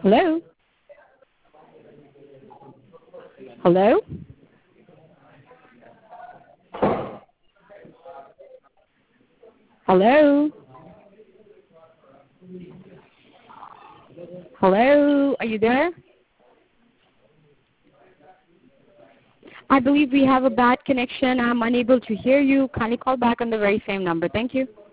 Hello? Hello? Hello? Hello? Are you there? I believe we have a bad connection. I'm unable to hear you. Kindly call back on the very same number. Thank you.